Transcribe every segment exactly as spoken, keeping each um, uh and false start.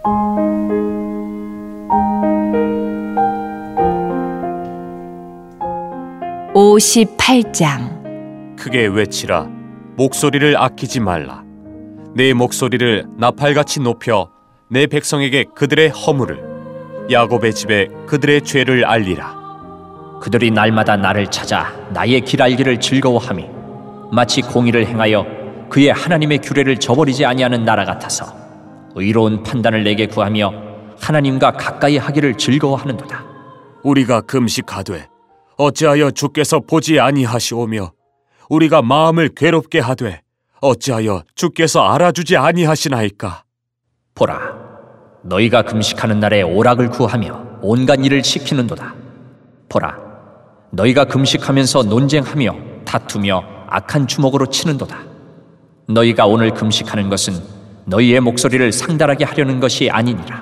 오십팔 장. 크게 외치라. 목소리를 아끼지 말라. 내 목소리를 나팔같이 높여 내 백성에게 그들의 허물을, 야곱의 집에 그들의 죄를 알리라. 그들이 날마다 나를 찾아 나의 길 알기를 즐거워하미 마치 공의를 행하여 그의 하나님의 규례를 저버리지 아니하는 나라 같아서 의로운 판단을 내게 구하며 하나님과 가까이 하기를 즐거워하는도다. 우리가 금식하되 어찌하여 주께서 보지 아니하시오며 우리가 마음을 괴롭게 하되 어찌하여 주께서 알아주지 아니하시나이까. 보라, 너희가 금식하는 날에 오락을 구하며 온갖 일을 시키는도다. 보라, 너희가 금식하면서 논쟁하며 다투며 악한 주먹으로 치는도다. 너희가 오늘 금식하는 것은 너희의 목소리를 상달하게 하려는 것이 아니니라.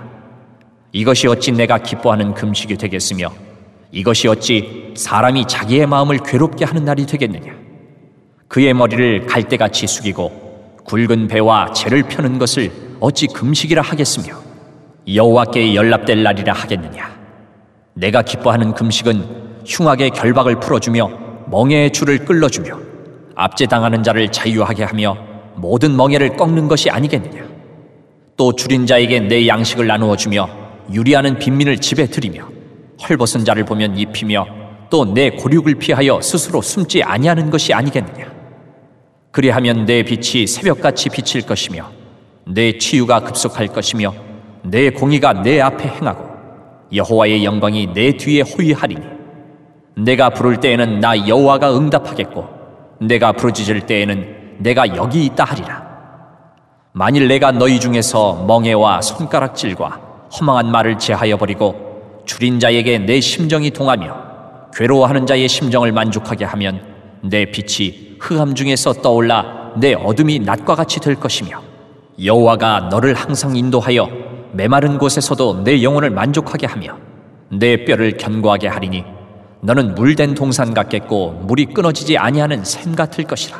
이것이 어찌 내가 기뻐하는 금식이 되겠으며 이것이 어찌 사람이 자기의 마음을 괴롭게 하는 날이 되겠느냐. 그의 머리를 갈대같이 숙이고 굵은 배와 재를 펴는 것을 어찌 금식이라 하겠으며 여호와께 연락될 날이라 하겠느냐. 내가 기뻐하는 금식은 흉악의 결박을 풀어주며 멍에의 줄을 끌어주며 압제당하는 자를 자유하게 하며 모든 멍에를 꺾는 것이 아니겠느냐. 또 줄인 자에게 내 양식을 나누어 주며 유리하는 빈민을 집에 들이며 헐벗은 자를 보면 입히며 또 내 고륙을 피하여 스스로 숨지 아니하는 것이 아니겠느냐. 그리하면 내 빛이 새벽같이 비칠 것이며 내 치유가 급속할 것이며 내 공의가 내 앞에 행하고 여호와의 영광이 내 뒤에 호위하리니 내가 부를 때에는 나 여호와가 응답하겠고 내가 부르짖을 때에는 내가 여기 있다 하리라. 만일 내가 너희 중에서 멍에와 손가락질과 허망한 말을 제하여 버리고 줄인 자에게 내 심정이 동하며 괴로워하는 자의 심정을 만족하게 하면 내 빛이 흑암 중에서 떠올라 내 어둠이 낮과 같이 될 것이며 여호와가 너를 항상 인도하여 메마른 곳에서도 내 영혼을 만족하게 하며 내 뼈를 견고하게 하리니 너는 물된 동산 같겠고 물이 끊어지지 아니하는 샘 같을 것이라.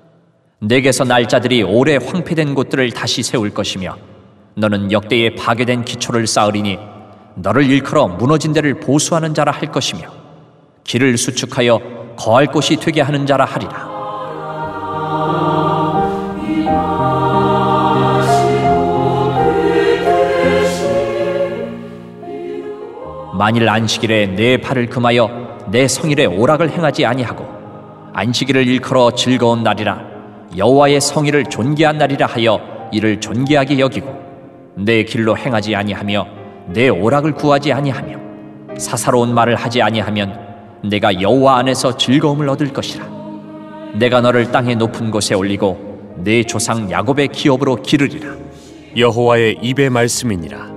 내게서 날짜들이 오래 황폐된 곳들을 다시 세울 것이며 너는 역대의 파괴된 기초를 쌓으리니 너를 일컬어 무너진 데를 보수하는 자라 할 것이며 길을 수축하여 거할 곳이 되게 하는 자라 하리라. 만일 안식일에 내 발을 금하여 내 성일에 오락을 행하지 아니하고 안식일을 일컬어 즐거운 날이라 여호와의 성일을 존귀한 날이라 하여 이를 존귀하게 여기고 내 길로 행하지 아니하며 내 오락을 구하지 아니하며 사사로운 말을 하지 아니하면 내가 여호와 안에서 즐거움을 얻을 것이라. 내가 너를 땅의 높은 곳에 올리고 내 조상 야곱의 기업으로 기르리라. 여호와의 입의 말씀이니라.